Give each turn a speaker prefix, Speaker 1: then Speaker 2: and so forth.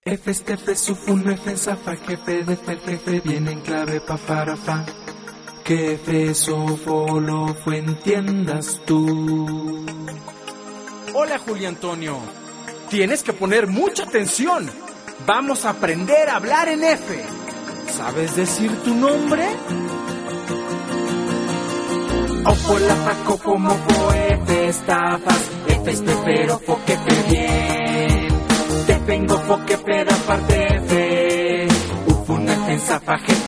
Speaker 1: F, F, sufun, F, zafa, jefe, de jefe, viene en clave, pa, para, fa. Que F, sofo, lo fue, entiendas tú.
Speaker 2: Hola, Julio Antonio. Tienes que poner mucha atención. Vamos a aprender a hablar en F. ¿Sabes decir tu nombre?
Speaker 1: Opo, la, fa, copo, mopo, F, estafas, F, pero, fo, que te bien. Te vengo, fo, que peda, parte F. Ufun, F, zafa,